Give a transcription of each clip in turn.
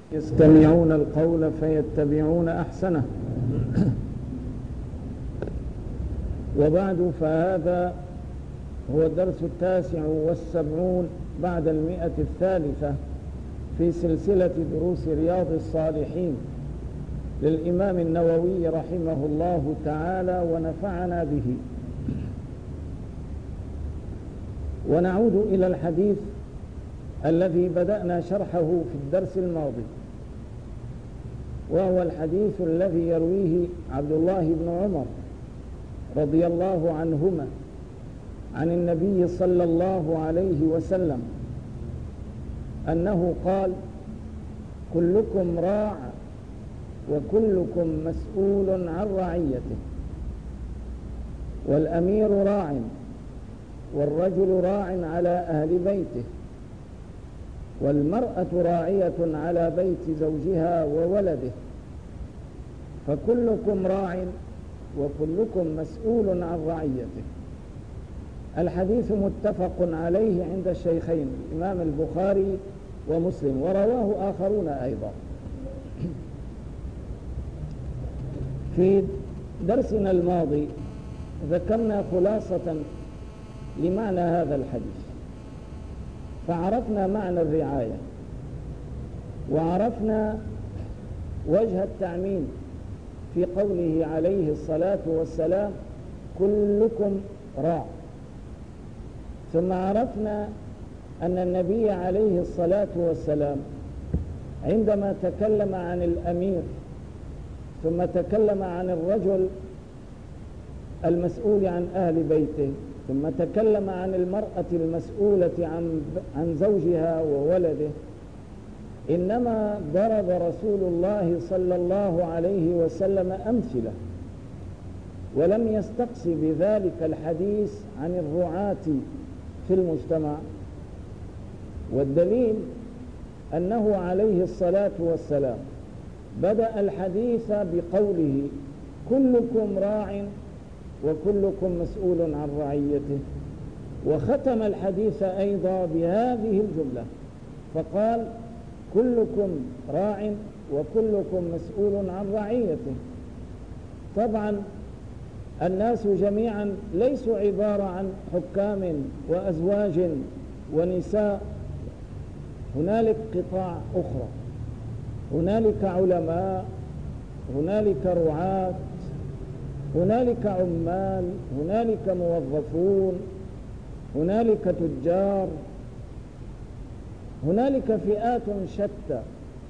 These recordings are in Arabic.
يستمعون القول فيتبعون أحسنه. وبعد، فهذا هو الدرس 79 بعد 103 في سلسلة دروس رياض الصالحين للإمام النووي رحمه الله تعالى ونفعنا به. ونعود إلى الحديث الذي بدأنا شرحه في الدرس الماضي، وهو الحديث الذي يرويه عبد الله بن عمر رضي الله عنهما عن النبي صلى الله عليه وسلم أنه قال: كلكم راع وكلكم مسؤول عن رعيته، والأمير راع والرجل راع على أهل بيته، والمرأة راعية على بيت زوجها وولده، فكلكم راع وكلكم مسؤول عن رعيته. الحديث متفق عليه عند الشيخين الإمام البخاري ومسلم، ورواه آخرون أيضا. في درسنا الماضي ذكرنا خلاصة لمعنى هذا الحديث، فعرفنا معنى الرعاية، وعرفنا وجه التعميم في قوله عليه الصلاة والسلام: كلكم راع. ثم عرفنا أن النبي عليه الصلاة والسلام عندما تكلم عن الأمير ثم تكلم عن الرجل المسؤول عن أهل بيته، ثم تكلم عن المرأة المسؤولة عن زوجها وولده، إنما ضرب رسول الله صلى الله عليه وسلم أمثلة، ولم يستقص بذلك الحديث عن الرعاة في المجتمع. والدليل أنه عليه الصلاة والسلام بدأ الحديث بقوله: كلكم راع وكلكم مسؤول عن رعيته، وختم الحديث أيضا بهذه الجملة فقال: كلكم راع وكلكم مسؤول عن رعيته. طبعا الناس جميعا ليسوا عبارة عن حكام وأزواج ونساء، هنالك قطاع أخرى، هنالك علماء، هنالك رعاة، هنالك عمال، هنالك موظفون، هنالك تجار، هنالك فئات شتى،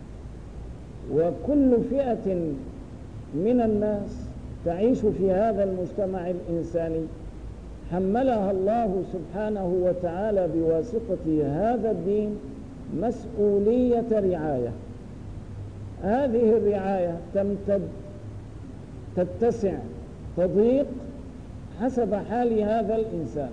وكل فئة من الناس تعيش في هذا المجتمع الإنساني حملها الله سبحانه وتعالى بواسطة هذا الدين مسؤولية رعاية. هذه الرعاية تمتد، تتسع، تضيق حسب حال هذا الإنسان،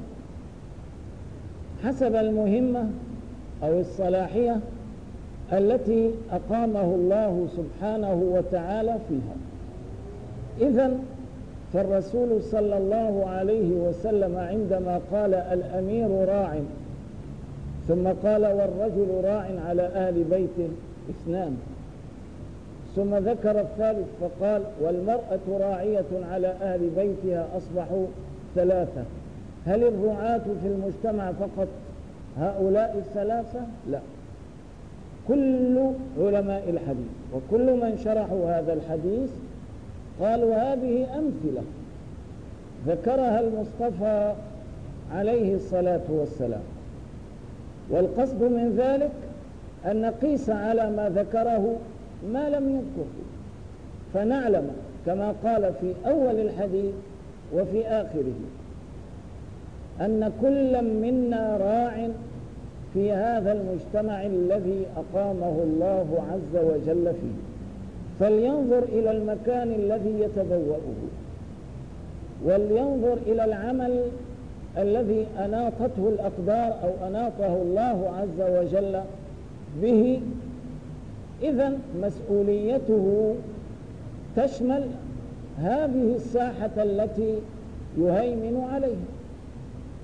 حسب المهمة أو الصلاحية التي أقامه الله سبحانه وتعالى فيها. إذن فالرسول صلى الله عليه وسلم عندما قال: الأمير راع، ثم قال: والرجل راع على أهل بيته، اثنان، ثم ذكر الثالث فقال: والمرأة راعية على أهل بيتها، أصبحوا ثلاثة. هل الرعاة في المجتمع فقط هؤلاء الثلاثة؟ لا، كل علماء الحديث وكل من شرحوا هذا الحديث قالوا هذه أمثلة ذكرها المصطفى عليه الصلاة والسلام، والقصد من ذلك أن نقيس على ما ذكره ما لم يذكره، فنعلم كما قال في أول الحديث وفي آخره أن كل منا راع في هذا المجتمع الذي أقامه الله عز وجل فيه، فلينظر إلى المكان الذي يتبوأه، ولينظر إلى العمل الذي أناطته الأقدار أو أناطه الله عز وجل به. إذن مسؤوليته تشمل هذه الساحة التي يهيمن عليها.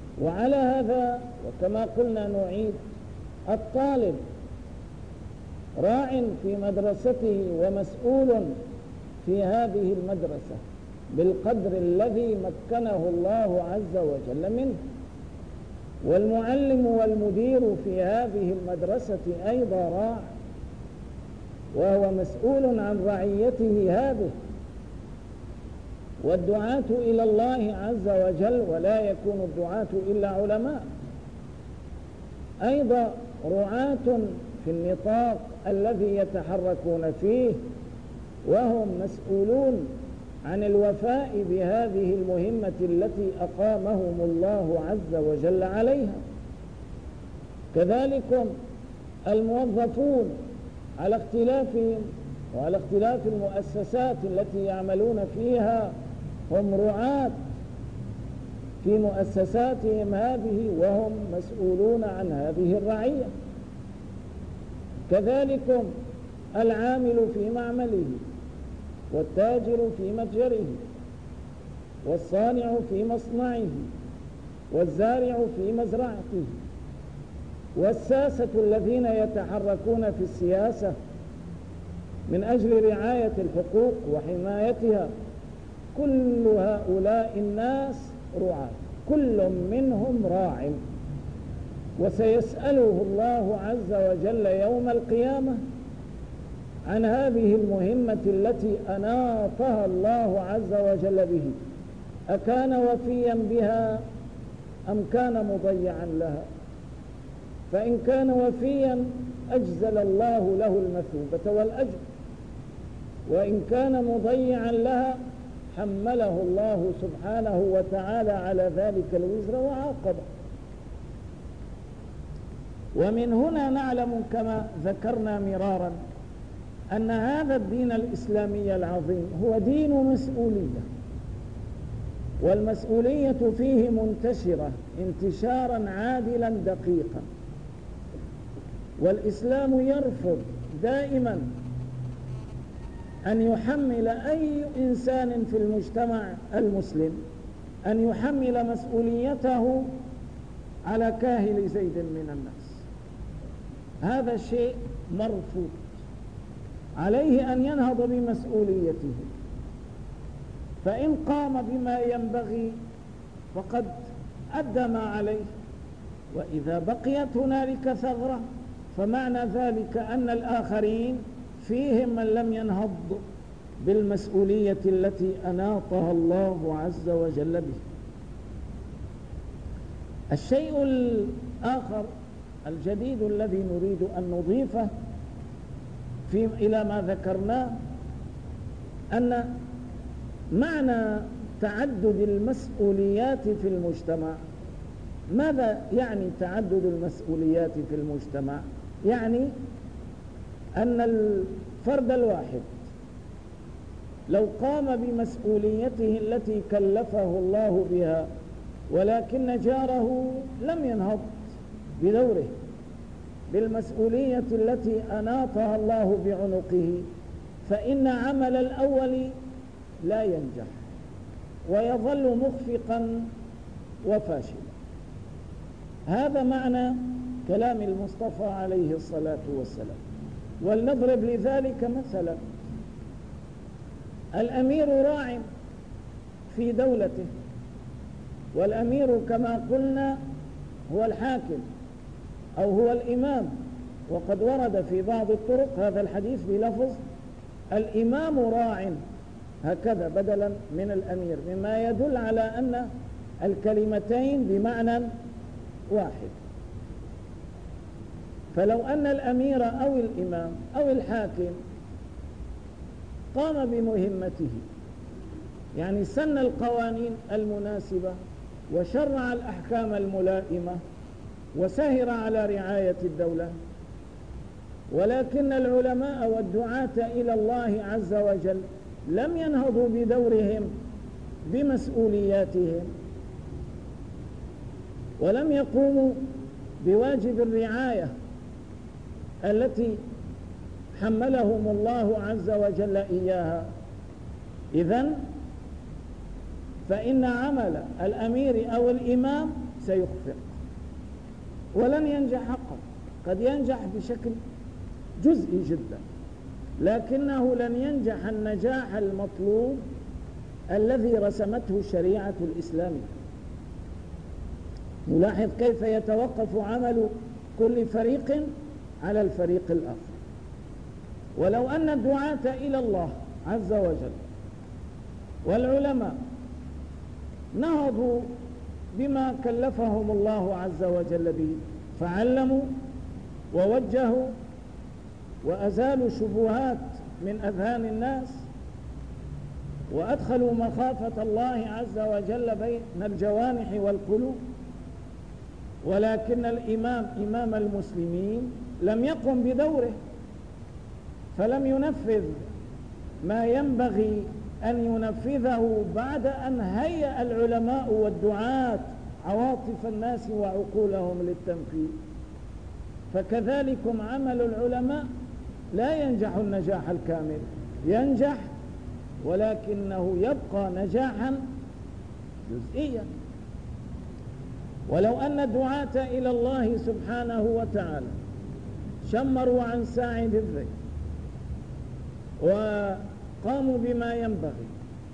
وعلى هذا وكما قلنا نعيد: الطالب راع في مدرسته ومسؤول في هذه المدرسة بالقدر الذي مكنه الله عز وجل منه. والمعلم والمدير في هذه المدرسة أيضا راع، وهو مسؤول عن رعيته هذه. والدعاة إلى الله عز وجل، ولا يكون الدعاة إلا علماء، أيضا رعاة في النطاق الذي يتحركون فيه، وهم مسؤولون عن الوفاء بهذه المهمة التي أقامهم الله عز وجل عليها. كذلك الموظفون على اختلافهم وعلى اختلاف المؤسسات التي يعملون فيها، هم رعاة في مؤسساتهم هذه، وهم مسؤولون عن هذه الرعية. كذلك العامل في معمله، والتاجر في متجره، والصانع في مصنعه، والزارع في مزرعته، والساسة الذين يتحركون في السياسة من أجل رعاية الحقوق وحمايتها. كل هؤلاء الناس رعاة، كل منهم راع، وسيسأله الله عز وجل يوم القيامة عن هذه المهمة التي أناطها الله عز وجل به، أكان وفيا بها أم كان مضيعا لها؟ فإن كان وفيا أجزل الله له المثوبة والأجر، وإن كان مضيعا لها حمله الله سبحانه وتعالى على ذلك الوزر وعاقبه. ومن هنا نعلم كما ذكرنا مرارا أن هذا الدين الإسلامي العظيم هو دين مسؤولية، والمسؤولية فيه منتشرة انتشارا عادلا دقيقا. والإسلام يرفض دائما أن يحمل أي إنسان في المجتمع المسلم أن يحمل مسؤوليته على كاهل زيد من الناس. هذا الشيء مرفوض، عليه أن ينهض بمسؤوليته، فإن قام بما ينبغي فقد أدى ما عليه، وإذا بقيت هنالك ثغرة فمعنى ذلك أن الآخرين فيهم من لم ينهض بالمسؤولية التي أناطها الله عز وجل به. الشيء الآخر الجديد الذي نريد أن نضيفه إلى ما ذكرناه أن معنى تعدد المسؤوليات في المجتمع. ماذا يعني تعدد المسؤوليات في المجتمع؟ يعني أن الفرد الواحد لو قام بمسؤوليته التي كلفه الله بها، ولكن جاره لم ينهض بدوره بالمسؤولية التي أناطها الله بعنقه، فإن عمل الأول لا ينجح ويظل مخفقا وفاشلا. هذا معنى كلام المصطفى عليه الصلاة والسلام. ولنضرب لذلك مثلا: الأمير راع في دولته، والأمير كما قلنا هو الحاكم أو هو الإمام، وقد ورد في بعض الطرق هذا الحديث بلفظ الإمام راع هكذا بدلا من الأمير، مما يدل على أن الكلمتين بمعنى واحد. فلو أن الأمير أو الإمام أو الحاكم قام بمهمته، يعني سن القوانين المناسبة وشرع الأحكام الملائمة وسهر على رعاية الدولة، ولكن العلماء والدعاة إلى الله عز وجل لم ينهضوا بدورهم بمسؤولياتهم، ولم يقوموا بواجب الرعاية التي حملهم الله عز وجل إياها، إذن فإن عمل الأمير أو الإمام سيخفق ولن ينجح حقا. قد ينجح بشكل جزئي جدا، لكنه لن ينجح النجاح المطلوب الذي رسمته الشريعة الإسلامية. نلاحظ كيف يتوقف عمل كل فريق على الفريق الآخر. ولو أن الدعاة إلى الله عز وجل والعلماء نهضوا بما كلفهم الله عز وجل به، فعلموا ووجهوا وأزالوا الشبهات من أذهان الناس، وأدخلوا مخافة الله عز وجل بين الجوانح والقلوب، ولكن الإمام إمام المسلمين لم يقم بدوره، فلم ينفذ ما ينبغي أن ينفذه بعد أن هيأ العلماء والدعاة عواطف الناس وعقولهم للتنفيذ. فكذلكم عمل العلماء لا ينجح النجاح الكامل، ينجح ولكنه يبقى نجاحا جزئيا. ولو أن الدعاة إلى الله سبحانه وتعالى شمروا عن ساعد الذكر وقاموا بما ينبغي،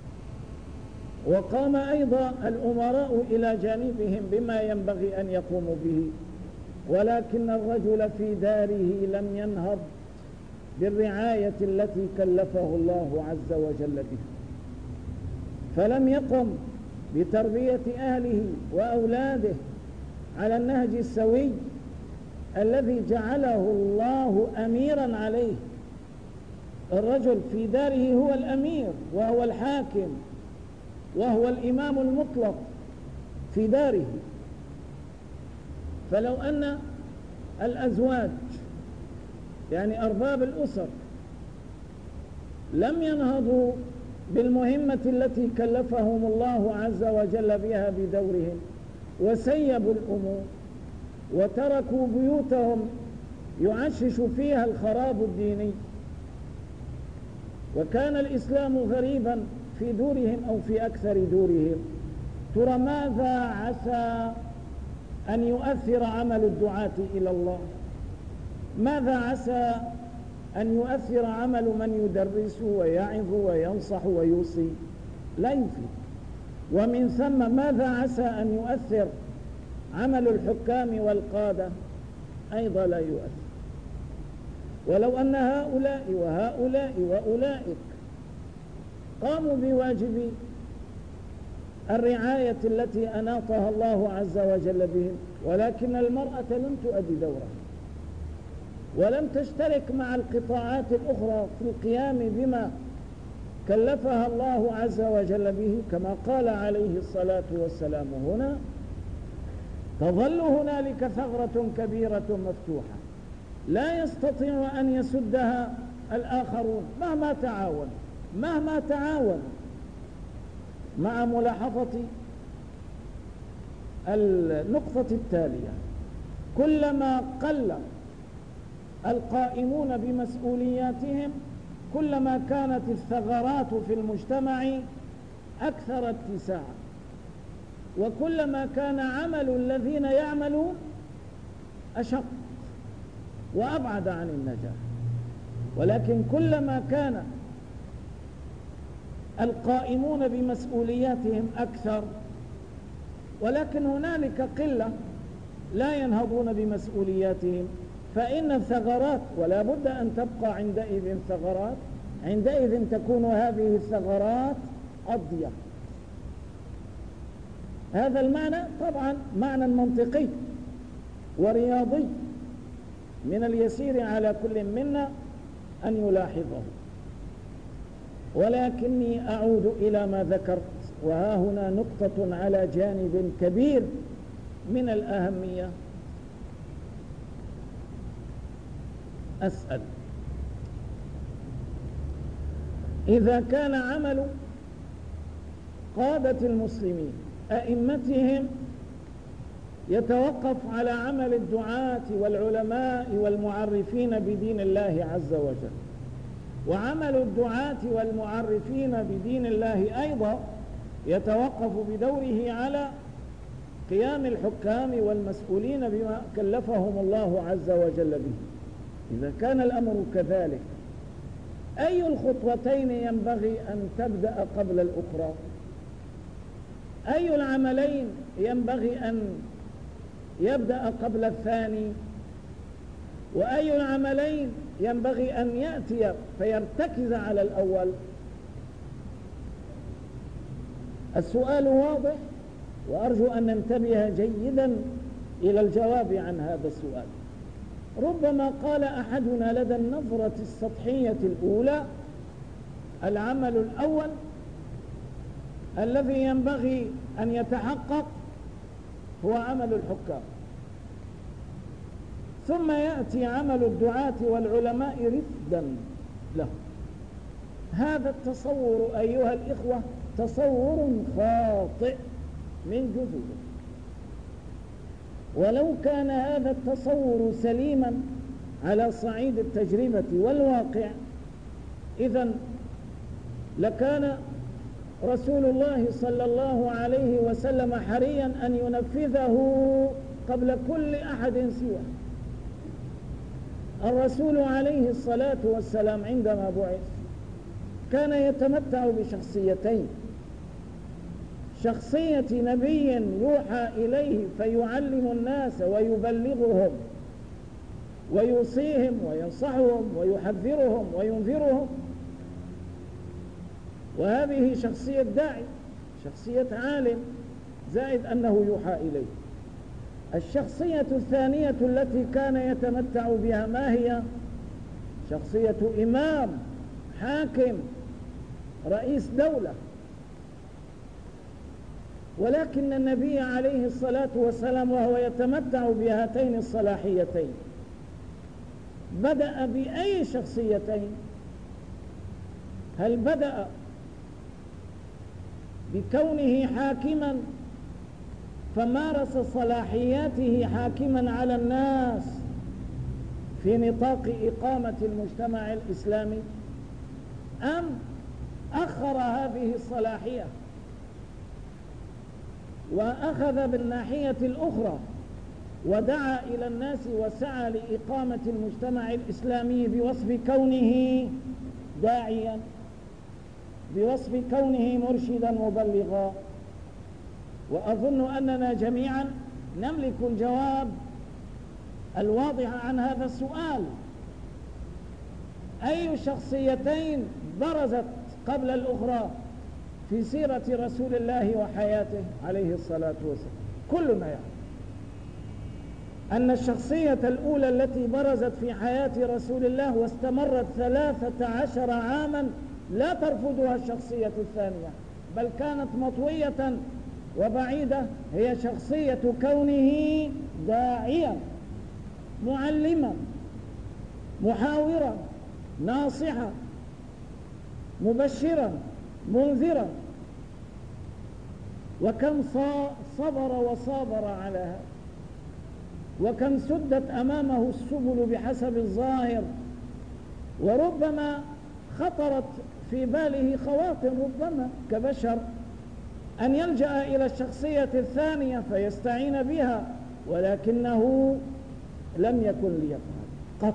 وقام أيضا الأمراء إلى جانبهم بما ينبغي أن يقوموا به، ولكن الرجل في داره لم ينهض بالرعاية التي كلفه الله عز وجل بها، فلم يقم بتربية أهله وأولاده على النهج السوي الذي جعله الله أميرا عليه. الرجل في داره هو الأمير وهو الحاكم وهو الإمام المطلق في داره. فلو أن الأزواج يعني أرباب الأسر لم ينهضوا بالمهمة التي كلفهم الله عز وجل بها بدورهم، وسيبوا الأمور وتركوا بيوتهم يعشش فيها الخراب الديني، وكان الإسلام غريبا في دورهم أو في أكثر دورهم، ترى ماذا عسى أن يؤثر عمل الدعاة إلى الله؟ ماذا عسى أن يؤثر عمل من يدرس ويعظ وينصح ويوصي؟ لا يفيد. ومن ثم ماذا عسى أن يؤثر عمل الحكام والقادة؟ أيضا لا يؤثر. ولو أن هؤلاء وهؤلاء وأولئك قاموا بواجب الرعاية التي أناطها الله عز وجل بهم، ولكن المرأة لم تؤدي دورها ولم تشترك مع القطاعات الأخرى في القيام بما كلفها الله عز وجل به، كما قال عليه الصلاة والسلام هنا: تظل هنالك ثغرة كبيرة مفتوحة لا يستطيع أن يسدها الآخرون مهما تعاون، مع ملاحظة النقطة التالية: كلما قل القائمون بمسؤولياتهم كلما كانت الثغرات في المجتمع أكثر اتساعا، وكلما كان عمل الذين يعملون أشق وأبعد عن النجاح. ولكن كلما كان القائمون بمسؤولياتهم أكثر، ولكن هنالك قلة لا ينهضون بمسؤولياتهم، فإن الثغرات، ولا بد أن تبقى عندئذ ثغرات، عندئذ تكون هذه الثغرات أضيق. هذا المعنى طبعا معنى منطقي ورياضي من اليسير على كل منا أن يلاحظه، ولكني أعود إلى ما ذكرت، وها هنا نقطة على جانب كبير من الأهمية. أسأل: إذا كان عمل قادة المسلمين أئمتهم يتوقف على عمل الدعاة والعلماء والمعرفين بدين الله عز وجل، وعمل الدعاة والمعرفين بدين الله أيضا يتوقف بدوره على قيام الحكام والمسؤولين بما كلفهم الله عز وجل به، إذا كان الأمر كذلك، أي الخطوتين ينبغي أن تبدأ قبل الأخرى؟ أي العملين ينبغي أن يبدأ قبل الثاني؟ وأي العملين ينبغي أن يأتي فيرتكز على الأول؟ السؤال واضح، وأرجو أن ننتبه جيدا إلى الجواب عن هذا السؤال. ربما قال أحدنا لدى النظرة السطحية الأولى: العمل الأول الذي ينبغي أن يتحقق هو عمل الحكام، ثم يأتي عمل الدعاة والعلماء رفدا له. هذا التصور أيها الإخوة تصور خاطئ من جذوره. ولو كان هذا التصور سليما على صعيد التجربة والواقع، إذن لكان رسول الله صلى الله عليه وسلم حريا أن ينفذه قبل كل أحد سواه. الرسول عليه الصلاة والسلام عندما بعث كان يتمتع بشخصيتين: شخصية نبي يوحى إليه فيعلم الناس ويبلغهم ويوصيهم وينصحهم ويحذرهم وينذرهم، وهذه شخصية داعي، شخصية عالم، زائد أنه يوحى إليه. الشخصية الثانية التي كان يتمتع بها ما هي؟ شخصية إمام، حاكم، رئيس دولة. ولكن النبي عليه الصلاة والسلام وهو يتمتع بهاتين الصلاحيتين بدأ بأي شخصيتين؟ هل بدأ بكونه حاكما فمارس صلاحياته حاكما على الناس في نطاق إقامة المجتمع الإسلامي، أم أخر هذه الصلاحية وأخذ بالناحية الأخرى ودعا إلى الناس وسعى لإقامة المجتمع الإسلامي بوصف كونه داعيا، بوصف كونه مرشدا مبلغا؟ وأظن أننا جميعا نملك الجواب الواضح عن هذا السؤال: أي شخصيتين برزت قبل الأخرى في سيرة رسول الله وحياته عليه الصلاة والسلام؟ كلنا يعلم أن الشخصية الأولى التي برزت في حياة رسول الله واستمرت 13 عاما لا ترفضها الشخصية الثانية، بل كانت مطوية وبعيدة، هي شخصية كونه داعيا، معلما، محاورا، ناصحا، مبشرا، منذرا. وكم صبر وصابر على هذا، وكم سدت أمامه السبل بحسب الظاهر، وربما خطرت في باله خواطر ربما كبشر أن يلجأ إلى الشخصية الثانية فيستعين بها، ولكنه لم يكن ليفعل قط،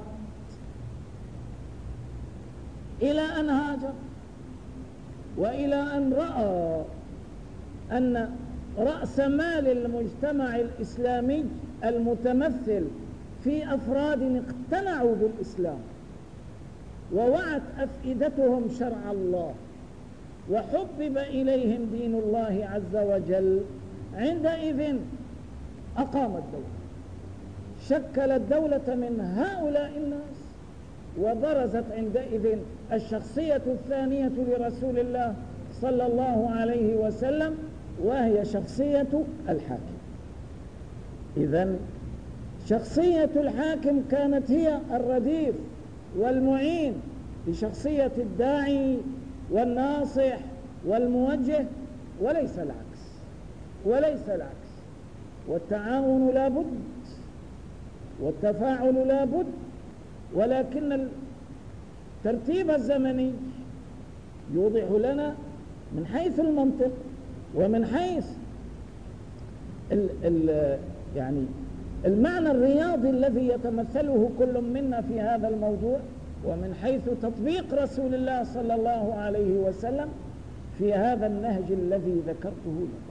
إلى أن هاجر، وإلى أن رأى أن رأس مال المجتمع الإسلامي المتمثل في أفراد اقتنعوا بالإسلام ووعت أفئدتهم شرع الله وحبب إليهم دين الله عز وجل، عندئذ أقام الدولة، شكل الدولة من هؤلاء الناس، وبرزت عندئذ الشخصية الثانية لرسول الله صلى الله عليه وسلم، وهي شخصية الحاكم. إذن شخصية الحاكم كانت هي الرديف والمعين لشخصية الداعي والناصح والموجه، وليس العكس، وليس العكس. والتعاون لا بد، والتفاعل لا بد، ولكن الترتيب الزمني يوضح لنا من حيث المنطق ومن حيث يعني المعنى الرياضي الذي يتمثله كل منا في هذا الموضوع، ومن حيث تطبيق رسول الله صلى الله عليه وسلم في هذا النهج الذي ذكرته لكم.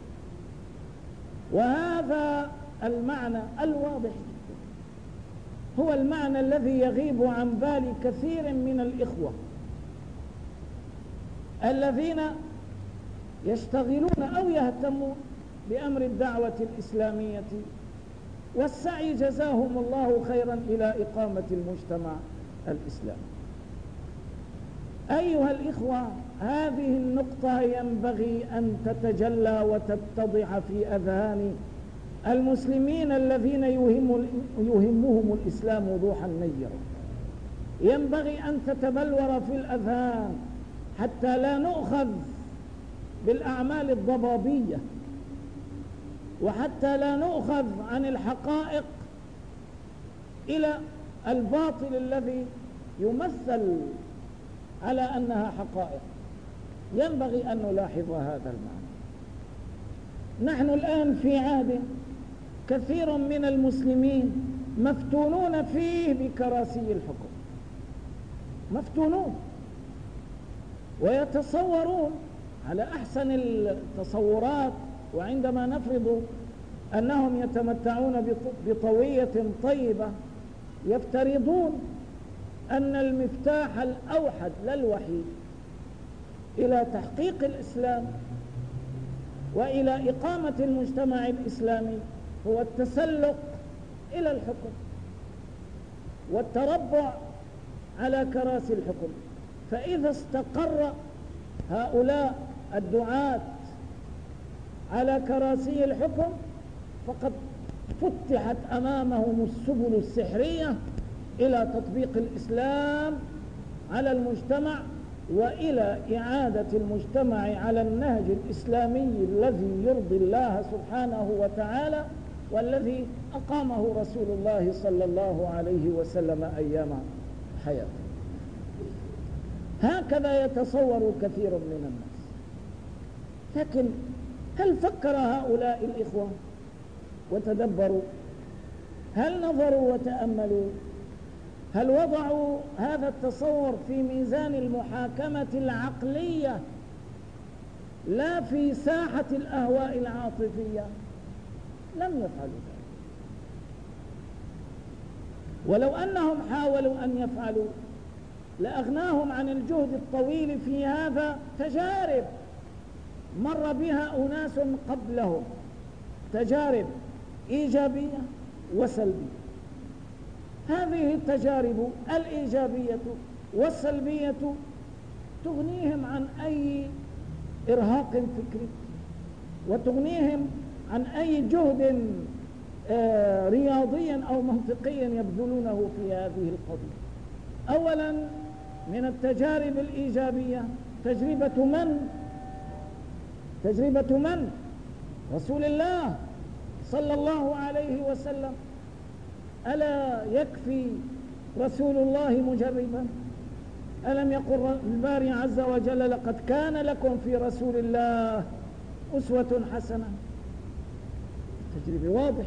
وهذا المعنى الواضح هو المعنى الذي يغيب عن بال كثير من الإخوة الذين يشتغلون أو يهتمون بأمر الدعوة الإسلامية والسعي جزاهم الله خيرا إلى إقامة المجتمع الإسلامي. أيها الإخوة، هذه النقطة ينبغي أن تتجلى وتتضح في أذهان المسلمين الذين يهمهم الإسلام وضوحا نيرا. ينبغي أن تتبلور في الأذهان حتى لا نؤخذ بالأعمال الضبابية، وحتى لا نؤخذ عن الحقائق إلى الباطل الذي يمثل على أنها حقائق. ينبغي أن نلاحظ هذا المعنى. نحن الآن في عهد كثير من المسلمين مفتونون فيه بكراسي الحكم، مفتونون ويتصورون على أحسن التصورات، وعندما نفرض أنهم يتمتعون بطوية طيبة يفترضون أن المفتاح الأوحد لا الوحيد إلى تحقيق الإسلام وإلى إقامة المجتمع الإسلامي هو التسلق إلى الحكم والتربع على كراسي الحكم. فإذا استقر هؤلاء الدعاة على كراسي الحكم فقد فتحت أمامهم السبل السحرية إلى تطبيق الإسلام على المجتمع وإلى إعادة المجتمع على النهج الإسلامي الذي يرضي الله سبحانه وتعالى والذي أقامه رسول الله صلى الله عليه وسلم أيام حياته. هكذا يتصور كثير من الناس. لكن هل فكر هؤلاء الإخوة وتدبروا؟ هل نظروا وتأملوا؟ هل وضعوا هذا التصور في ميزان المحاكمة العقلية لا في ساحة الأهواء العاطفية؟ لم يفعلوا ذلك. ولو أنهم حاولوا أن يفعلوا لأغناهم عن الجهد الطويل في هذا تجارب مر بها أناس قبلهم، تجارب إيجابية وسلبية. هذه التجارب الإيجابية والسلبية تغنيهم عن أي إرهاق فكري، وتغنيهم عن أي جهد رياضي أو منطقي يبذلونه في هذه القضية. أولا من التجارب الإيجابية تجربة من؟ رسول الله صلى الله عليه وسلم. ألا يكفي رسول الله مجربا؟ ألم يقل الباري عز وجل لقد كان لكم في رسول الله أسوة حسنة؟ تجربة واضحة.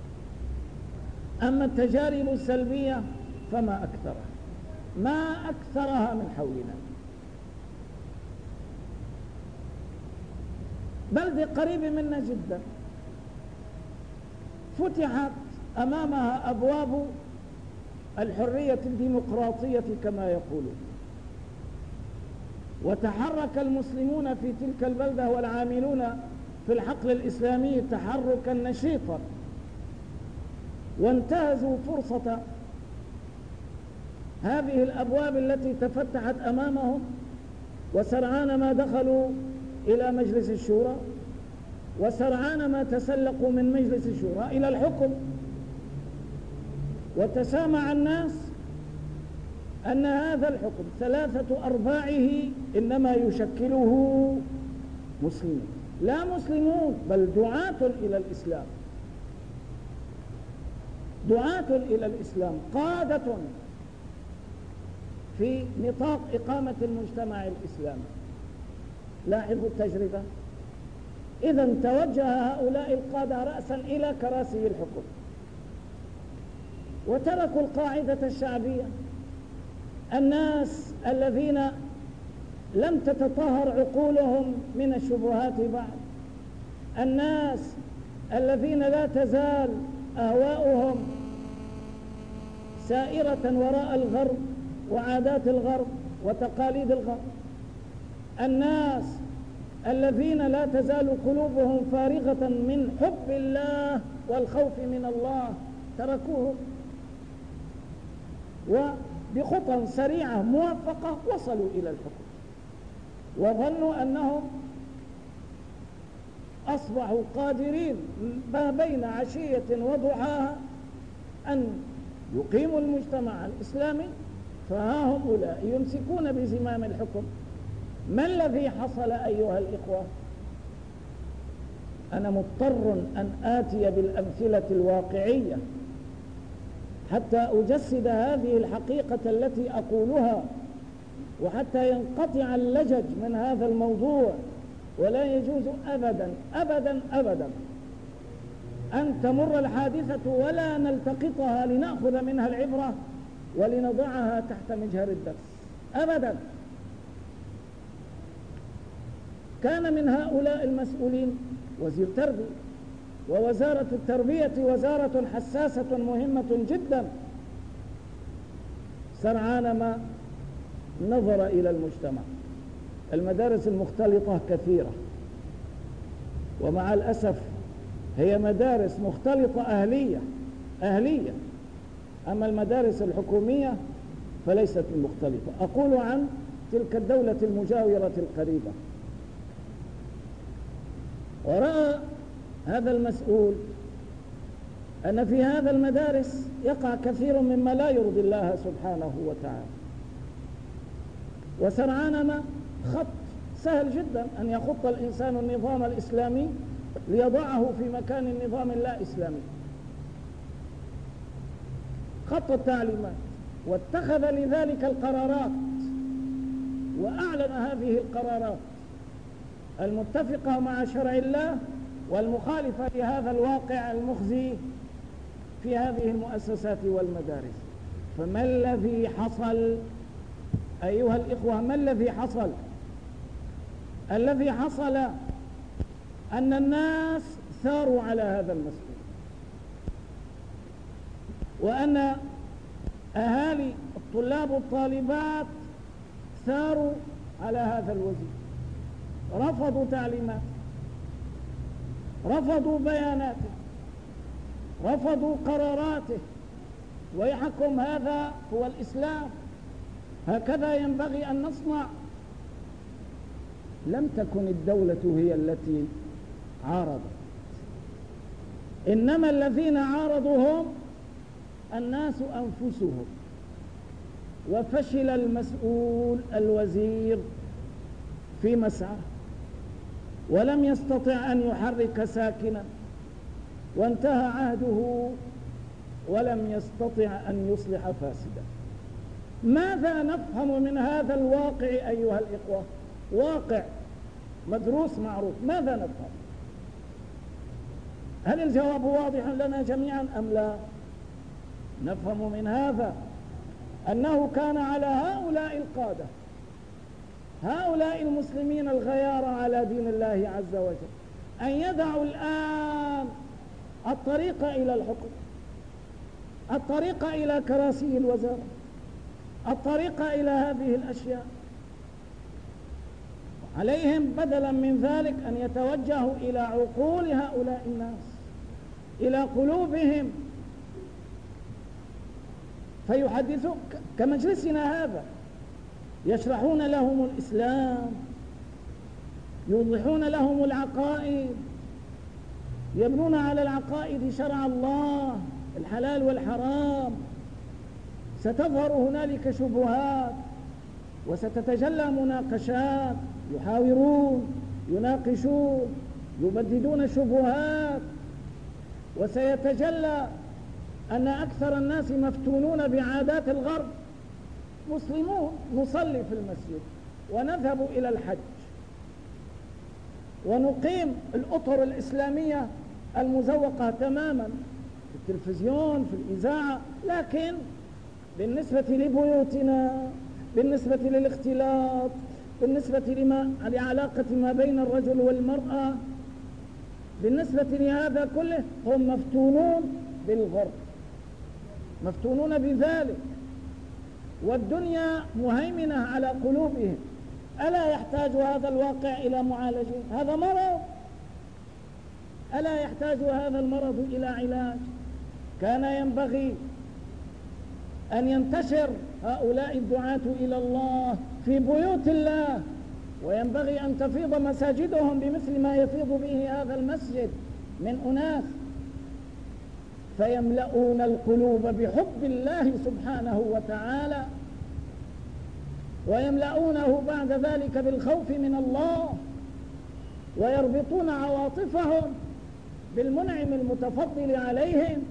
أما التجارب السلبية فما أكثرها، ما أكثرها من حولنا. بلدة قريبة منا جدا فتحت أمامها أبواب الحرية الديمقراطية كما يقولون، وتحرك المسلمون في تلك البلدة والعاملون في الحقل الإسلامي تحركا نشيطا، وانتهزوا فرصة هذه الأبواب التي تفتحت أمامهم، وسرعان ما دخلوا إلى مجلس الشورى، وسرعان ما تسلقوا من مجلس الشورى إلى الحكم. وتسامع الناس أن هذا الحكم 3/4 إنما يشكله مسلمون، لا مسلمون بل دعاة إلى الإسلام، دعاة إلى الإسلام، قادة في نطاق إقامة المجتمع الإسلامي. لاحظوا التجربة. إذن توجه هؤلاء القادة رأسا إلى كراسي الحكم، وتركوا القاعدة الشعبية. الناس الذين لم تتطهر عقولهم من الشبهات بعد، الناس الذين لا تزال أهواؤهم سائرة وراء الغرب وعادات الغرب وتقاليد الغرب، الناس الذين لا تزال قلوبهم فارغة من حب الله والخوف من الله، تركوه وبخطى سريعة موفقة وصلوا إلى الحكم، وظنوا أنهم أصبحوا قادرين ما بين عشية وضحاها أن يقيموا المجتمع الإسلامي، فها هم أولئك يمسكون بزمام الحكم. ما الذي حصل أيها الإخوة؟ أنا مضطر أن آتي بالأمثلة الواقعية حتى أجسد هذه الحقيقة التي أقولها، وحتى ينقطع اللجج من هذا الموضوع. ولا يجوز أبدا أبدا أبدا أن تمر الحادثة ولا نلتقطها لنأخذ منها العبرة ولنضعها تحت مجهر الدرس أبدا. كان من هؤلاء المسؤولين وزير تربية، ووزارة التربية وزارة حساسة مهمة جدا، سرعان ما نظر إلى المجتمع. المدارس المختلطة كثيرة، ومع الأسف هي مدارس مختلطة أهلية، أما المدارس الحكومية فليست مختلطة. أقول عن تلك الدولة المجاورة القريبة. ورأى هذا المسؤول أن في هذا المدارس يقع كثير مما لا يرضي الله سبحانه وتعالى، وسرعان ما خط سهل جدا أن يخط الإنسان النظام الإسلامي ليضعه في مكان النظام اللا إسلامي. خط التعليمات واتخذ لذلك القرارات، وأعلن هذه القرارات المتفقة مع شرع الله والمخالفة لهذا الواقع المخزي في هذه المؤسسات والمدارس. فما الذي حصل أيها الإخوة؟ ما الذي حصل؟ الذي حصل أن الناس ثاروا على هذا المسؤول، وأن أهالي الطلاب والطالبات ثاروا على هذا الوزير، رفضوا تعليماته، رفضوا بياناته، رفضوا قراراته. ويحكم هذا هو الإسلام، هكذا ينبغي أن نصنع. لم تكن الدولة هي التي عارضت، إنما الذين عارضوا هم الناس أنفسهم. وفشل المسؤول الوزير في مسعى، ولم يستطع أن يحرك ساكنا، وانتهى عهده ولم يستطع أن يصلح فاسدا. ماذا نفهم من هذا الواقع أيها الإخوة؟ واقع مدروس معروف. ماذا نفهم؟ هل الجواب واضح لنا جميعا أم لا؟ نفهم من هذا أنه كان على هؤلاء القادة، هؤلاء المسلمين الغيار على دين الله عز وجل، أن يدعوا الآن الطريق إلى الحكم، الطريق إلى كراسي الوزارة، الطريق إلى هذه الأشياء. عليهم بدلا من ذلك أن يتوجهوا إلى عقول هؤلاء الناس، إلى قلوبهم، فيحدثوا كمجلسنا هذا، يشرحون لهم الإسلام، يوضحون لهم العقائد، يبنون على العقائد شرع الله، الحلال والحرام. ستظهر هنالك شبهات، وستتجلى مناقشات، يحاورون، يناقشون، يبددون شبهات، وسيتجلى أن أكثر الناس مفتونون بعادات الغرب. مسلمون نصلي في المسجد ونذهب إلى الحج ونقيم الأطر الإسلامية المزوقة تماما، في التلفزيون، في الإذاعة، لكن بالنسبة لبيوتنا، بالنسبة للاختلاط، بالنسبة لعلاقة ما بين الرجل والمرأة، بالنسبة لهذا كله هم مفتونون بالغرب، مفتونون بذلك، والدنيا مهيمنة على قلوبهم. ألا يحتاج هذا الواقع إلى معالجة؟ هذا مرض، ألا يحتاج هذا المرض إلى علاج؟ كان ينبغي أن ينتشر هؤلاء الدعاة إلى الله في بيوت الله، وينبغي أن تفيض مساجدهم بمثل ما يفيض به هذا المسجد من أناس، فيملؤون القلوب بحب الله سبحانه وتعالى، ويملؤونه بعد ذلك بالخوف من الله، ويربطون عواطفهم بالمنعم المتفضل عليهم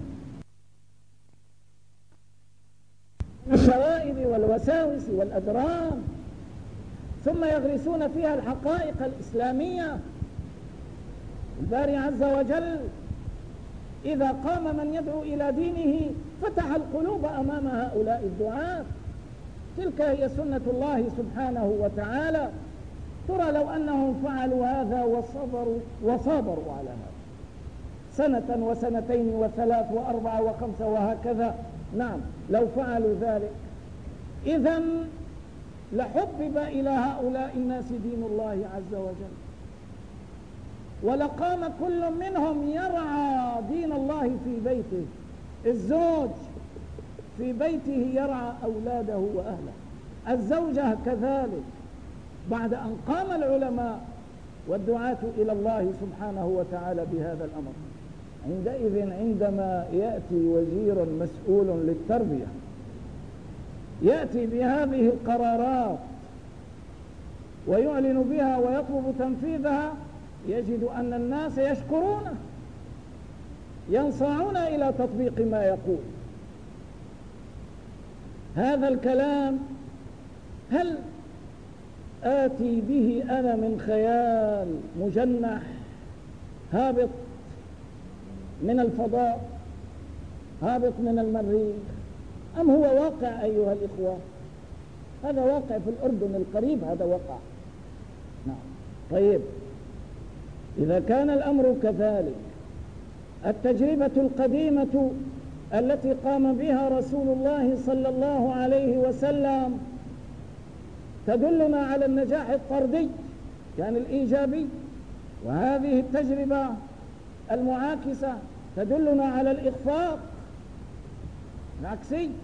من الشوائب والوساوس والأدران، ثم يغرسون فيها الحقائق الإسلامية. الباري عز وجل إذا قام من يدعو إلى دينه فتح القلوب أمام هؤلاء الدعاة. تلك هي سنة الله سبحانه وتعالى. ترى لو أنهم فعلوا هذا وصابروا على هذا سنة وسنتين وثلاث وأربعة وخمسة وهكذا، نعم، لو فعلوا ذلك إذن لحبب إلى هؤلاء الناس دين الله عز وجل، ولقام كل منهم يرعى دين الله في بيته. الزوج في بيته يرعى أولاده وأهله، الزوجة كذلك، بعد أن قام العلماء والدعاة إلى الله سبحانه وتعالى بهذا الأمر. عندئذ عندما يأتي وزير مسؤول للتربية يأتي بهذه القرارات ويعلن بها ويطلب تنفيذها، يجد أن الناس يشكرونه، ينصاعون إلى تطبيق ما يقول. هذا الكلام هل آتي به أنا من خيال مجنح هابط من الفضاء، هابط من المريخ، أم هو واقع أيها الإخوة؟ هذا واقع في الأردن القريب، هذا وقع. نعم. طيب، إذا كان الأمر كذلك، التجربة القديمة التي قام بها رسول الله صلى الله عليه وسلم تدلنا على النجاح الطردي، يعني الإيجابي، وهذه التجربة المعاكسة تدلنا على الإخفاق العكسي.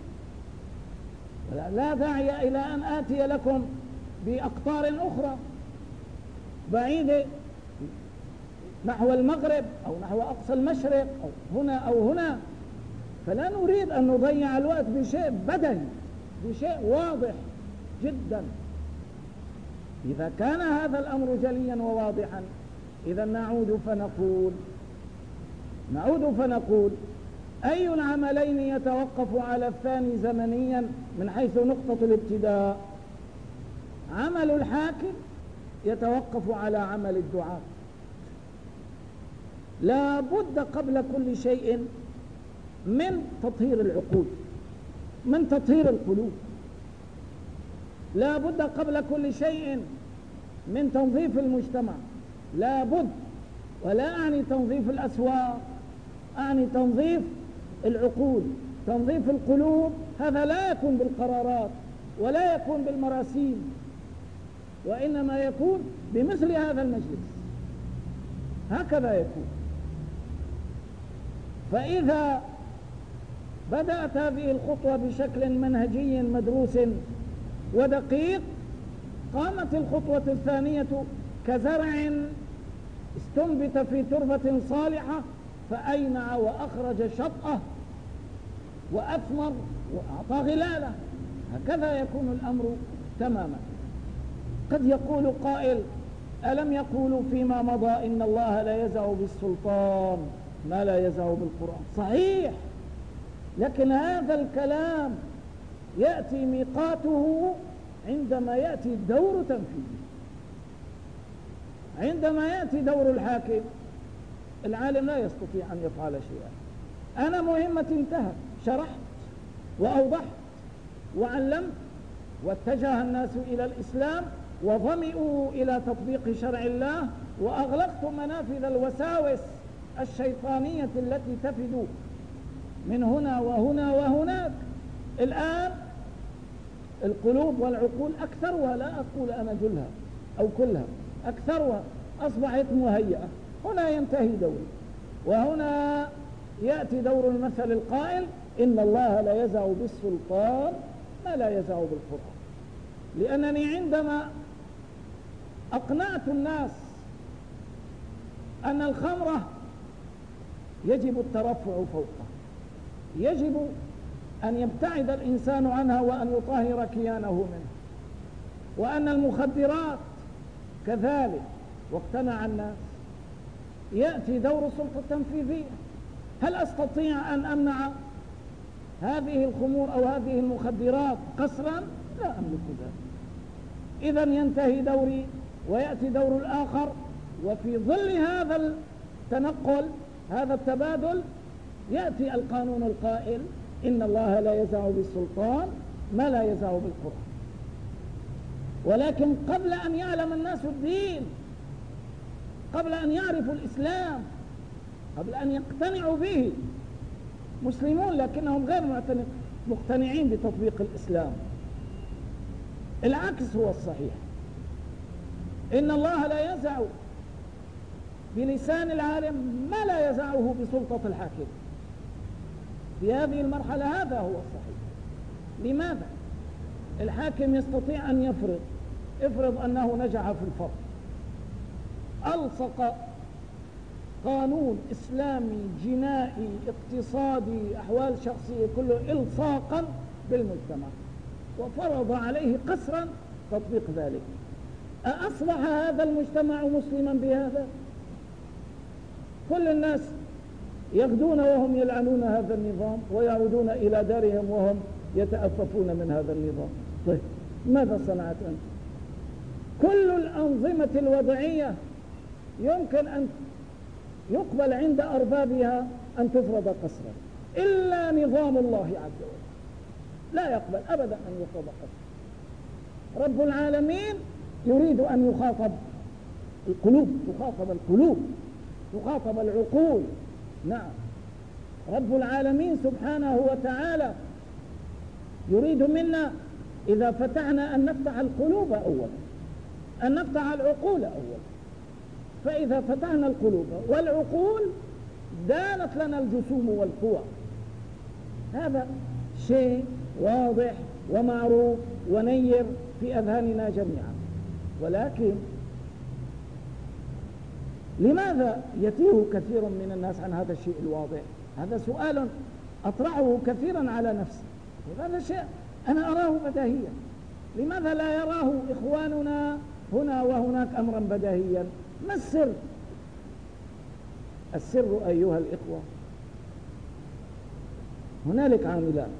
لا داعي إلى أن آتي لكم بأقطار أخرى بعيدة نحو المغرب أو نحو أقصى المشرق أو هنا أو هنا، فلا نريد أن نضيع الوقت بشيء بديهي، بشيء واضح جدا. إذا كان هذا الأمر جليا وواضحا، إذا نعود فنقول أي العملين يتوقف على الثاني زمنيا من حيث نقطة الابتداء؟ عمل الحاكم يتوقف على عمل الدعاة. لا بد قبل كل شيء من تطهير العقول، من تطهير القلوب. لا بد قبل كل شيء من تنظيف المجتمع، لا بد، ولا أعني تنظيف الأسواق، أعني تنظيف العقول. تنظيف القلوب هذا لا يكون بالقرارات ولا يكون بالمراسيم، وإنما يكون بمثل هذا المجلس، هكذا يكون. فإذا بدأت هذه الخطوة بشكل منهجي مدروس ودقيق، قامت الخطوة الثانية كزرع استنبت في تربة صالحة فأينع وأخرج شطأه وأثمر وأعطى غلاله. هكذا يكون الأمر تماما. قد يقول قائل: ألم يقولوا فيما مضى إن الله لا يزع بالسلطان ما لا يزع بالقرآن؟ صحيح، لكن هذا الكلام يأتي ميقاته عندما يأتي دور تنفيذي. عندما يأتي دور الحاكم، العالم لا يستطيع أن يفعل شيئا، أنا مهمتي انتهت، شرحت وأوضحت وعلمت، واتجه الناس إلى الإسلام وظمئوا إلى تطبيق شرع الله، وأغلقت منافذ الوساوس الشيطانية التي تفد من هنا وهنا وهناك. الآن القلوب والعقول أكثرها، لا أقول أنا جلها أو كلها، أكثرها أصبحت مهيئة. هنا ينتهي دوري، وهنا يأتي دور المثل القائل: إن الله لا يزع بالسلطان ما لا يزع بالقرآن. لأنني عندما أقنعت الناس أن الخمرة يجب الترفع فوقها، يجب أن يبتعد الإنسان عنها وأن يطهر كيانه منها، وأن المخدرات كذلك، واقتنع الناس، يأتي دور السلطة التنفيذية. هل أستطيع أن أمنع هذه الخمور أو هذه المخدرات قسرا؟ لا أملك ذلك. إذن ينتهي دوري ويأتي دور الآخر، وفي ظل هذا التنقل، هذا التبادل، يأتي القانون القائل: إن الله لا يزع بالسلطان ما لا يزع بالقرآن. ولكن قبل أن يعلم الناس الدين، قبل أن يعرفوا الإسلام، قبل أن يقتنعوا به، مسلمون لكنهم غير مقتنعين بتطبيق الإسلام. العكس هو الصحيح. إن الله لا يزع بلسان العالم ما لا يزعه بسلطة الحاكم. في هذه المرحلة هذا هو الصحيح. لماذا؟ الحاكم يستطيع أن افرض أنه نجح في الفرض، ألصق قانون إسلامي جنائي اقتصادي أحوال شخصية كله إلصاقا بالمجتمع، وفرض عليه قسرا تطبيق ذلك. أصبح هذا المجتمع مسلما بهذا؟ كل الناس يغدون وهم يلعنون هذا النظام، ويعودون إلى دارهم وهم يتأففون من هذا النظام. طيب ماذا صنعت أنت؟ كل الأنظمة الوضعية يمكن أن يقبل عند أربابها أن تفرض قسرا، إلا نظام الله عز وجل لا يقبل أبدا أن يفرض قسرا. رب العالمين يريد أن يخاطب القلوب، تخاطب القلوب، تخاطب العقول. نعم، رب العالمين سبحانه وتعالى يريد منا إذا فتحنا أن نفتح القلوب أولا، أن نفتح العقول أولا. فإذا فتحنا القلوب والعقول دانت لنا الجسوم والقوى. هذا شيء واضح ومعروف ونير في أذهاننا جميعا. ولكن لماذا يتيه كثير من الناس عن هذا الشيء الواضح؟ هذا سؤال أطرحه كثيرا على نفسي. هذا شيء أنا أراه بديهيا، لماذا لا يراه إخواننا هنا وهناك أمرا بديهيا؟ ما السر؟ السر أيها الإخوة هنالك عاملان: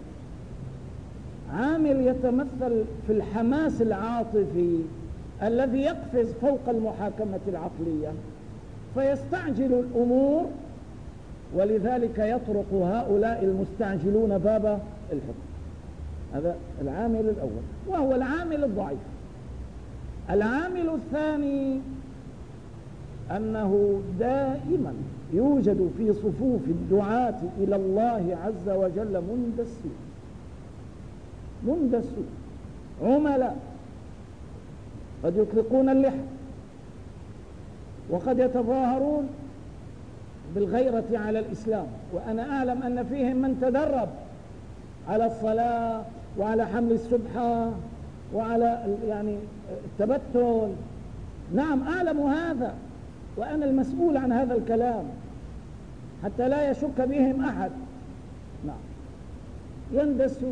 عامل يتمثل في الحماس العاطفي الذي يقفز فوق المحاكمة العقلية فيستعجل الأمور، ولذلك يطرق هؤلاء المستعجلون باب الحكم. هذا العامل الأول، وهو العامل الضعيف. العامل الثاني أنه دائما يوجد في صفوف الدعاة إلى الله عز وجل مندسون عملاء، قد يطلقون اللحى، وقد يتظاهرون بالغيرة على الإسلام، وأنا أعلم أن فيهم من تدرب على الصلاة وعلى حمل السبحة وعلى التبتل. نعم أعلم هذا، وأنا المسؤول عن هذا الكلام حتى لا يشك بهم أحد. نعم، يندسوا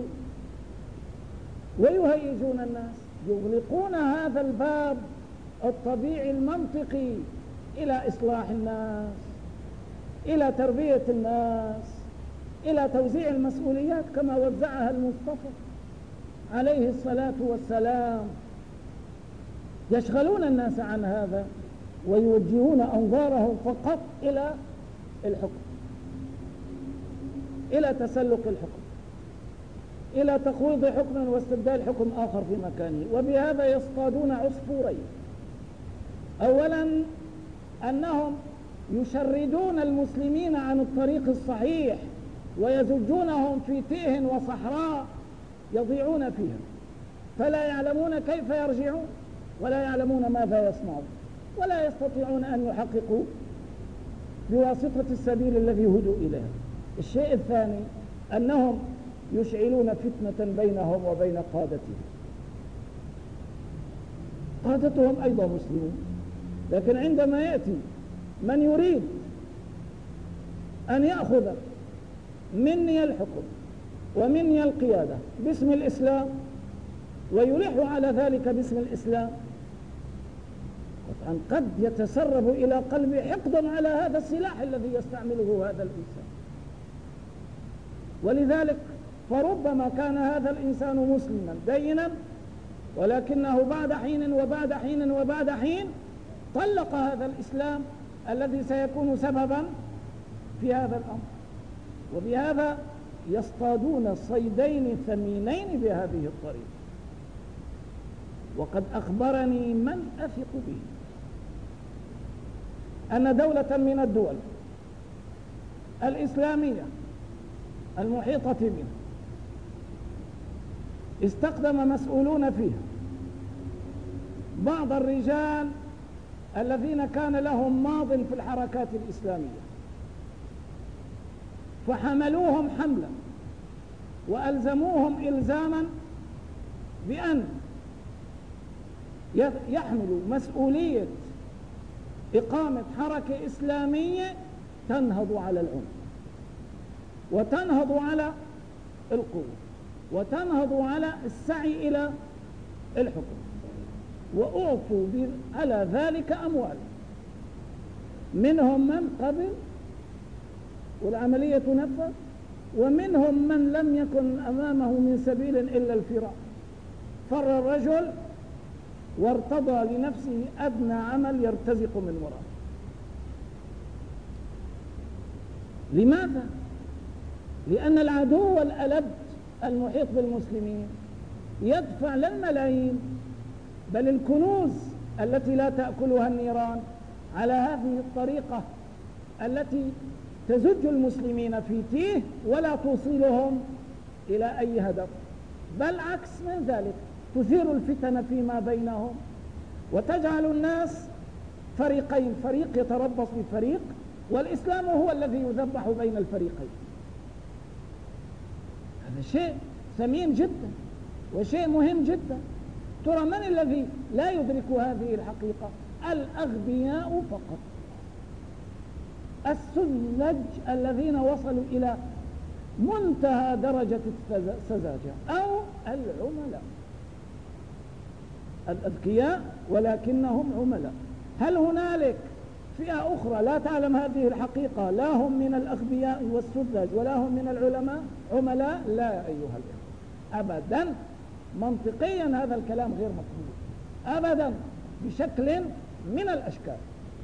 ويهيجون الناس، يغلقون هذا الباب الطبيعي المنطقي إلى إصلاح الناس، إلى تربية الناس، إلى توزيع المسؤوليات كما وزعها المصطفى عليه الصلاة والسلام. يشغلون الناس عن هذا ويوجهون أنظارهم فقط إلى الحكم. إلى تسلق الحكم، إلى تخويض حكم واستبدال حكم آخر في مكانه. وبهذا يصطادون عصفورين: أولا أنهم يشردون المسلمين عن الطريق الصحيح ويزجونهم في تيه وصحراء يضيعون فيها، فلا يعلمون كيف يرجعون ولا يعلمون ماذا يصنعون ولا يستطيعون أن يحققوا بواسطة السبيل الذي هدوا إليها. الشيء الثاني أنهم يشعلون فتنة بينهم وبين قادتهم. قادتهم أيضا مسلمون، لكن عندما يأتي من يريد أن يأخذ مني الحكم ومني القيادة باسم الإسلام ويلح على ذلك باسم الإسلام، طبعا قد يتسرب إلى قلبي حقد على هذا السلاح الذي يستعمله هذا الإنسان. ولذلك فربما كان هذا الإنسان مسلما دينا، ولكنه بعد حين وبعد حين وبعد حين طلق هذا الإسلام الذي سيكون سببا في هذا الأمر. وبهذا يصطادون صيدين ثمينين بهذه الطريقة. وقد أخبرني من أثق به أن دولة من الدول الإسلامية المحيطة بنا استخدم مسؤولون فيها بعض الرجال الذين كان لهم ماض في الحركات الإسلامية، فحملوهم حملا وألزموهم إلزاما بأن يحملوا مسؤولية إقامة حركة إسلامية تنهض على العنف وتنهض على القوة وتنهض على السعي إلى الحكم، وأعطوا على ذلك أموال. منهم من قبل والعملية تنفذ، ومنهم من لم يكن أمامه من سبيل إلا الفرار. فر الرجل وارتضى لنفسه أدنى عمل يرتزق من وراءه. لماذا؟ لأن العدو الألد المحيط بالمسلمين يدفع للملايين بل الكنوز التي لا تأكلها النيران على هذه الطريقة التي تزج المسلمين في تيه ولا توصلهم إلى أي هدف، بل عكس من ذلك تثير الفتن فيما بينهم وتجعل الناس فريقين، فريق يتربص بفريق والإسلام هو الذي يذبح بين الفريقين. هذا شيء ثمين جدا وشيء مهم جدا. ترى من الذي لا يدرك هذه الحقيقة؟ الأغبياء فقط، السذج الذين وصلوا إلى منتهى درجة السذاجة، أو العملاء الأذكياء ولكنهم عملاء. هل هنالك فئة أخرى لا تعلم هذه الحقيقة؟ لا هم من الأغبياء والسذج ولا هم من العلماء عملاء؟ لا أيها الإخوة، أبدا. منطقيا هذا الكلام غير مقبول أبدا بشكل من الأشكال.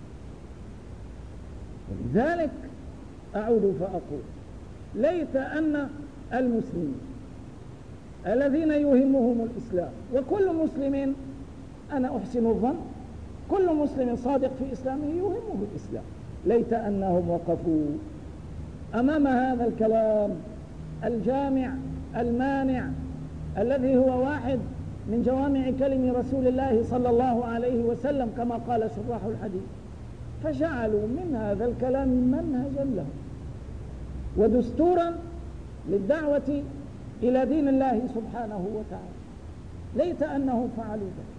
ولذلك أعود فأقول: ليت أن المسلمين الذين يهمهم الإسلام، وكل مسلم أنا أحسن الظن كل مسلم صادق في إسلامه يهمه الإسلام، ليت أنهم وقفوا أمام هذا الكلام الجامع المانع الذي هو واحد من جوامع كلم رسول الله صلى الله عليه وسلم كما قال شراح الحديث، فجعلوا من هذا الكلام منهجا لهم ودستورا للدعوة إلى دين الله سبحانه وتعالى. ليت أنهم فعلوا ذلك،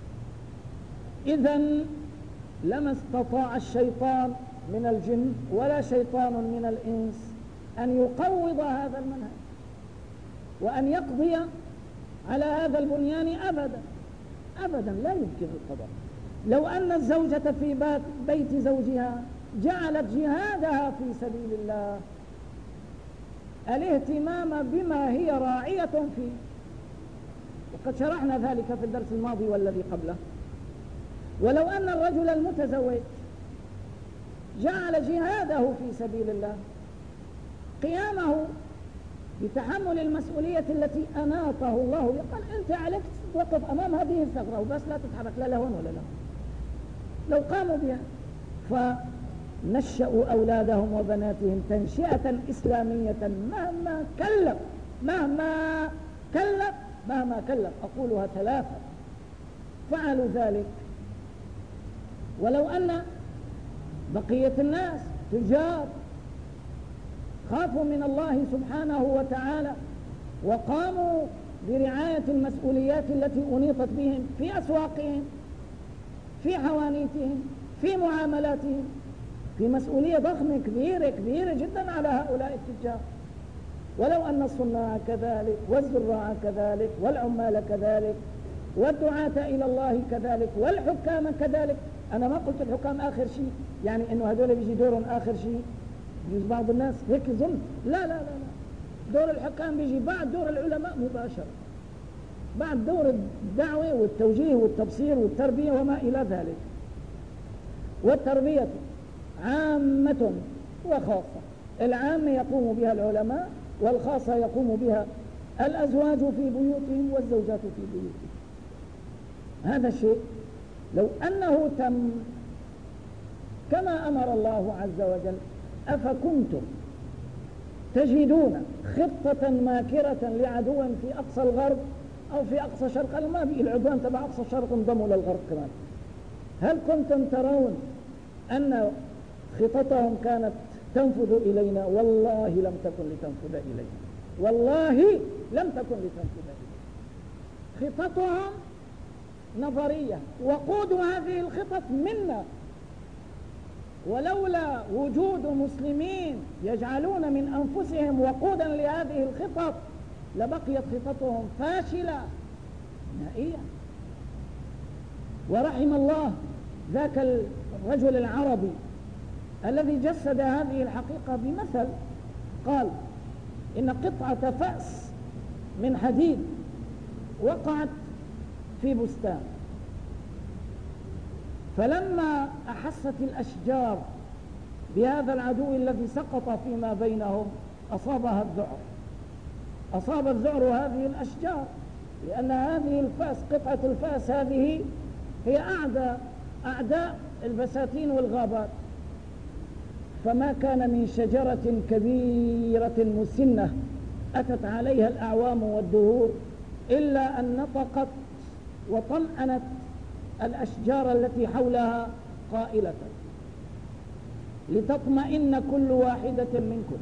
إذن لما استطاع الشيطان من الجن ولا شيطان من الإنس أن يقوض هذا المنهج وأن يقضي على هذا البنيان أبدا أبدا، لا يمكن القضاء. لو أن الزوجة في بيت زوجها جعلت جهادها في سبيل الله، الاهتمام بما هي راعية فيه، وقد شرحنا ذلك في الدرس الماضي والذي قبله. ولو أن الرجل المتزوج جعل جهاده في سبيل الله، قيامه بتحمل المسؤولية التي أناطه الله. يقول أنت عليك توقف أمام هذه الثغرة وبس، لا تتحرك لا لهون ولا لهون. لو قاموا بها فنشأوا أولادهم وبناتهم تنشئة إسلامية مهما كلف أقولها ثلاثة فعلوا ذلك. ولو أن بقية الناس تجار خافوا من الله سبحانه وتعالى وقاموا برعاية المسؤوليات التي أنيطت بهم في أسواقهم، في حوانيتهم، في معاملاتهم، في مسؤولية ضخمة كبيرة جدا على هؤلاء التجار. ولو أن الصناع كذلك والزراع كذلك والعمال كذلك والدعاة إلى الله كذلك والحكام كذلك. أنا ما قلت الحكام آخر شيء، يعني إنه هذول بيجي دورهم آخر شيء، يجوز بعض الناس هيك يظن. لا، دور الحكام بيجي بعد دور العلماء مباشرة، بعد دور الدعوة والتوجيه والتبصير والتربية وما إلى ذلك. والتربية عامة وخاصة، العامة يقوم بها العلماء والخاصة يقوم بها الأزواج في بيوتهم والزوجات في بيوتهم. هذا الشيء لو أنه تم كما أمر الله عز وجل، أفكنتم تجدون خطة ماكرة لعدو في أقصى الغرب أو في أقصى شرق، ما بي العدوان تبع أقصى الشرق انضموا للغرب كمان، هل كنتم ترون أن خططهم كانت تنفذ إلينا؟ والله لم تكن لتنفذ إلينا، والله لم تكن لتنفذ إلينا. خططهم نظرية، وقود هذه الخطط منا، ولولا وجود مسلمين يجعلون من أنفسهم وقودا لهذه الخطط لبقيت خططهم فاشلة نهائيا. ورحم الله ذاك الرجل العربي الذي جسد هذه الحقيقة بمثل، قال إن قطعة فأس من حديد وقعت في بستان، فلما أحست الأشجار بهذا العدو الذي سقط فيما بينهم أصاب الذعر هذه الأشجار، لأن هذه الفأس، قطعة الفأس هذه هي أعداء البساتين والغابات. فما كان من شجرة كبيرة مسنة أتت عليها الأعوام والدهور إلا أن نطقت وطمأنت الأشجار التي حولها قائلة لتطمئن كل واحدة منكم،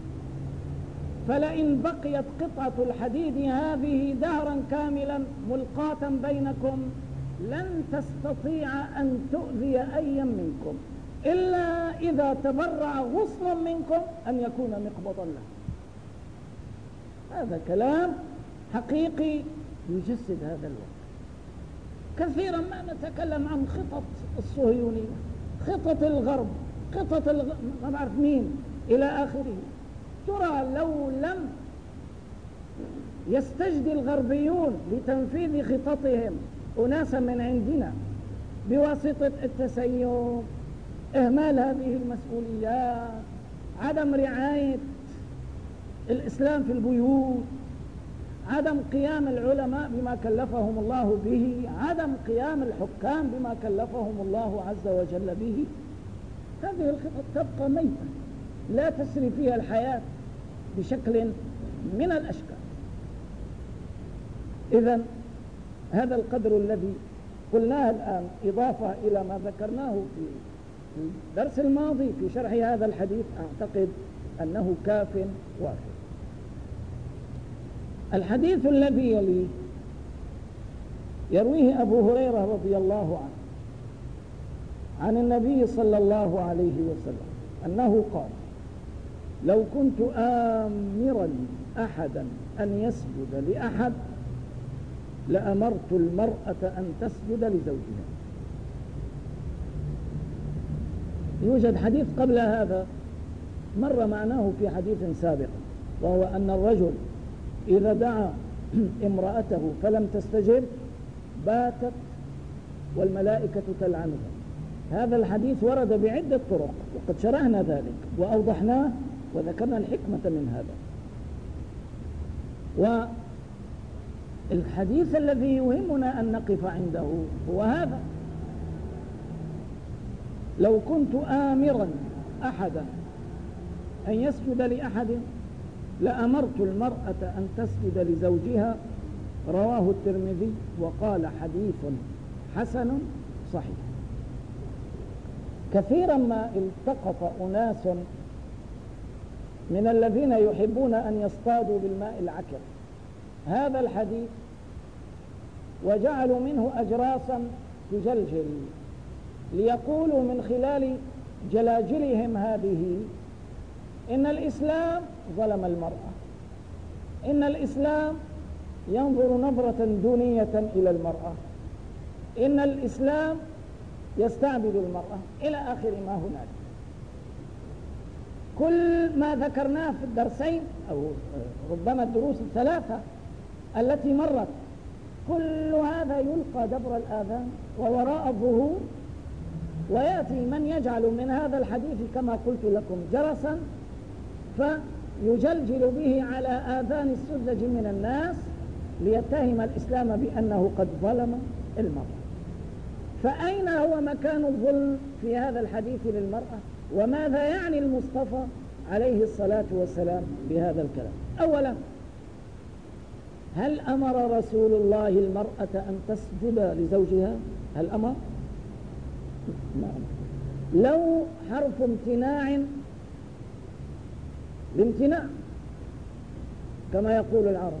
فلئن بقيت قطعة الحديد هذه دهرا كاملا ملقاة بينكم لن تستطيع أن تؤذي أيا منكم إلا إذا تبرع غصن منكم أن يكون مقبضا له. هذا كلام حقيقي يجسد هذا الوقت. كثيرا ما نتكلم عن خطط الصهيونية، خطط الغرب، ما بعرف مين إلى آخره. ترى لو لم يستجد الغربيون لتنفيذ خططهم أناسا من عندنا بواسطة التسيب، إهمال هذه المسؤوليات، عدم رعاية الإسلام في البيوت، عدم قيام العلماء بما كلفهم الله به، عدم قيام الحكام بما كلفهم الله عز وجل به، هذه الخطط تبقى ميتة لا تسري فيها الحياة بشكل من الأشكال. إذن هذا القدر الذي قلناه الآن إضافة إلى ما ذكرناه في الدرس الماضي في شرح هذا الحديث أعتقد أنه كاف وافي. الحديث الذي يليه يرويه أبو هريرة رضي الله عنه عن النبي صلى الله عليه وسلم أنه قال: لو كنت آمرا أحدا أن يسجد لأحد لأمرت المرأة أن تسجد لزوجها. يوجد حديث قبل هذا مر معناه في حديث سابق، وهو أن الرجل إذا دعا امرأته فلم تستجب باتت والملائكة تلعنها. هذا الحديث ورد بعدة طرق وقد شرحنا ذلك وأوضحناه وذكرنا الحكمة من هذا. والحديث الذي يهمنا أن نقف عنده هو هذا: لو كنت آمرا أحدا أن يسجد لأحد لأمرت المرأة أن تسجد لزوجها. رواه الترمذي وقال حديث حسن صحيح. كثيرا ما التقط أناس من الذين يحبون أن يصطادوا بالماء العكر هذا الحديث وجعلوا منه أجراسا تجلجل، ليقولوا من خلال جلاجلهم هذه إن الإسلام ظلم المرأة، إن الإسلام ينظر نظرة دونية إلى المرأة، إن الإسلام يستعبد المرأة، إلى آخر ما هناك. كل ما ذكرناه في الدرسين أو ربما الدروس الثلاثة التي مرت، كل هذا يلقى دبر الآذان ووراء الظهور، ويأتي من يجعل من هذا الحديث كما قلت لكم جرسا فيجلجل به على آذان السذج من الناس ليتهم الإسلام بأنه قد ظلم المرأة. فأين هو مكان الظلم في هذا الحديث للمرأة؟ وماذا يعني المصطفى عليه الصلاة والسلام بهذا الكلام؟ أولا، هل أمر رسول الله المرأة أن تسجد لزوجها؟ هل أمر؟ نعم. لو حرف امتناع لامتناع كما يقول العرب.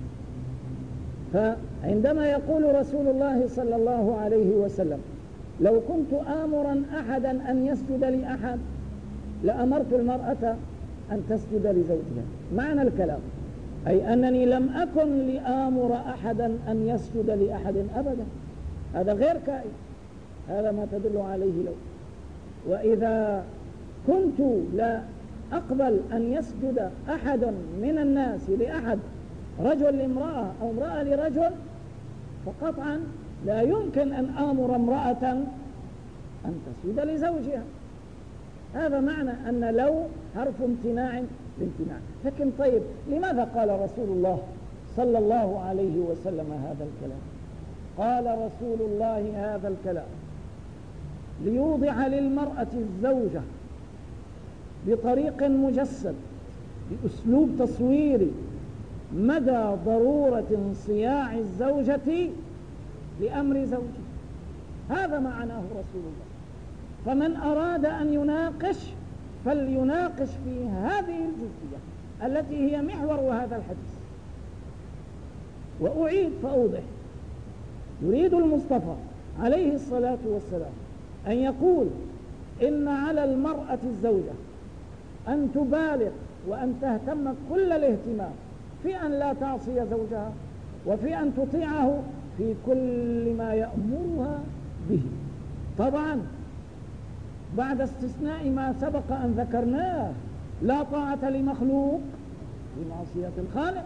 فعندما يقول رسول الله صلى الله عليه وسلم لو كنت آمرا أحدا أن يسجد لأحد لأمرت المرأة أن تسجد لزوجها، معنى الكلام أي أنني لم أكن لآمر أحدا أن يسجد لأحد أبدا، هذا غير كائن، هذا ما تدل عليه لو. وإذا كنت لا أقبل أن يسجد أحد من الناس لأحد، رجل لامرأة أو امرأة لرجل، فقطعا لا يمكن أن آمر امرأة أن تسجد لزوجها. هذا معنى أن لو حرف امتناع لامتناع. لكن طيب، لماذا قال رسول الله صلى الله عليه وسلم هذا الكلام؟ قال رسول الله هذا الكلام ليوضح للمرأة الزوجة بطريق مجسد بأسلوب تصويري مدى ضرورة انصياع الزوجة لأمر زوجه. هذا معناه رسول الله. فمن أراد أن يناقش فليناقش في هذه الجزئية التي هي محور هذا الحديث. وأعيد فأوضح: يريد المصطفى عليه الصلاة والسلام أن يقول إن على المرأة الزوجة أن تبالغ وأن تهتم كل الاهتمام في أن لا تعصي زوجها وفي أن تطيعه في كل ما يأمرها به، طبعا بعد استثناء ما سبق أن ذكرناه: لا طاعة لمخلوق بمعصية الخالق.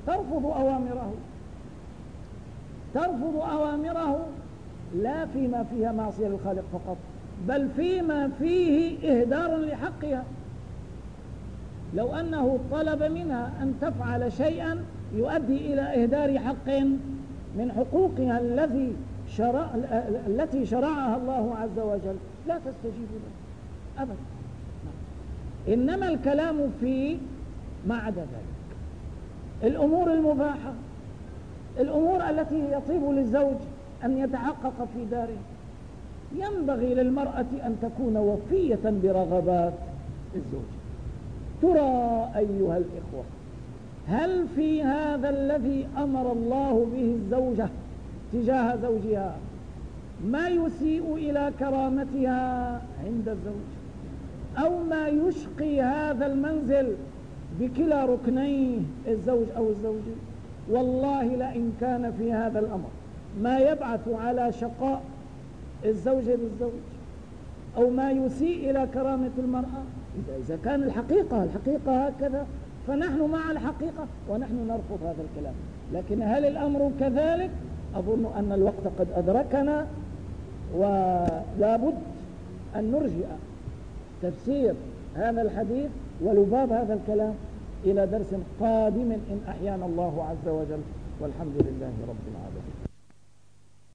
ترفض أوامره لا فيما فيها معصية للخالق فقط، بل فيما فيه إهدار لحقها. لو أنه طلب منها أن تفعل شيئا يؤدي إلى إهدار حق من حقوقها التي شرعها الله عز وجل، لا تستجيب له أبدا. إنما الكلام في ما عدا ذلك، الأمور المباحة، الأمور التي يطيب للزوج أن يتحقق في داره، ينبغي للمرأة أن تكون وفية برغبات الزوج. ترى أيها الإخوة، هل في هذا الذي أمر الله به الزوجة تجاه زوجها ما يسيء إلى كرامتها عند الزوج، أو ما يشقي هذا المنزل بكلا ركنيه الزوج أو الزوجة؟ والله لئن كان في هذا الأمر ما يبعث على شقاء الزوجة بالزوج أو ما يسيء إلى كرامة المرأة، إذا كان الحقيقة هكذا فنحن مع الحقيقة ونحن نرفض هذا الكلام. لكن هل الأمر كذلك؟ أظن أن الوقت قد أدركنا، ولا بد أن نرجع تفسير هذا الحديث ولباب هذا الكلام إلى درس قادم إن أحيانا الله عز وجل، والحمد لله رب العالمين.